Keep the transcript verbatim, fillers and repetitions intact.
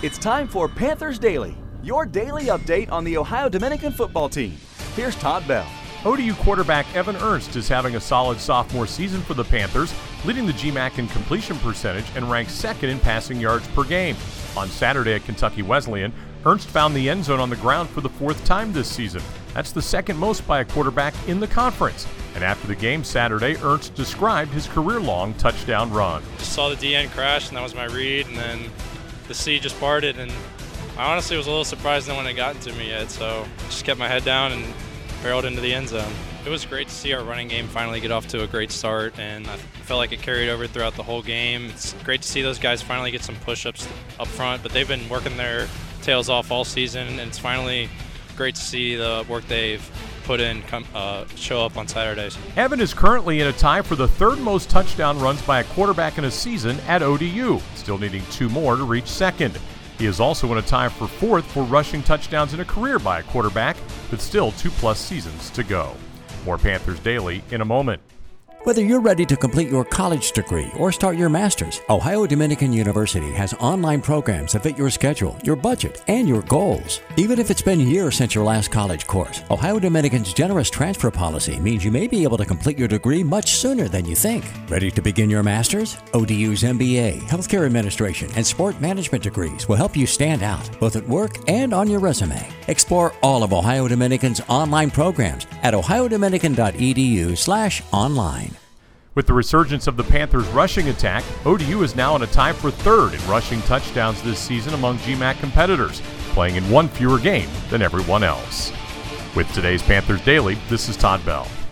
It's time for Panthers Daily, your daily update on the Ohio Dominican football team. Here's Todd Bell. O D U quarterback Evan Ernst is having a solid sophomore season for the Panthers, leading the G M A C in completion percentage and ranked second in passing yards per game. On Saturday at Kentucky Wesleyan, Ernst found the end zone on the ground for the fourth time this season. That's the second most by a quarterback in the conference. And after the game Saturday, Ernst described his career-long touchdown run. Just saw the D N crash, and that was my read, and then the C just parted, and I honestly was a little surprised no one had gotten to me yet, so just kept my head down and barreled into the end zone. It was great to see our running game finally get off to a great start, and I felt like it carried over throughout the whole game. It's great to see those guys finally get some push-ups up front, but they've been working their tails off all season, and it's finally great to see the work they've put in come, uh, show up on Saturdays. Evan is currently in a tie for the third most touchdown runs by a quarterback in a season at O D U, still needing two more to reach second. He is also in a tie for fourth for rushing touchdowns in a career by a quarterback, with still two-plus seasons to go. More Panthers Daily in a moment. Whether you're ready to complete your college degree or start your master's, Ohio Dominican University has online programs that fit your schedule, your budget, and your goals. Even if it's been years since your last college course, Ohio Dominican's generous transfer policy means you may be able to complete your degree much sooner than you think. Ready to begin your master's? O D U's M B A, Healthcare Administration, and Sport Management degrees will help you stand out, both at work and on your resume. Explore all of Ohio Dominican's online programs at ohiodominican.edu slash online. With the resurgence of the Panthers' rushing attack, O D U is now in a tie for third in rushing touchdowns this season among G M A C competitors, playing in one fewer game than everyone else. With today's Panthers Daily, this is Todd Bell.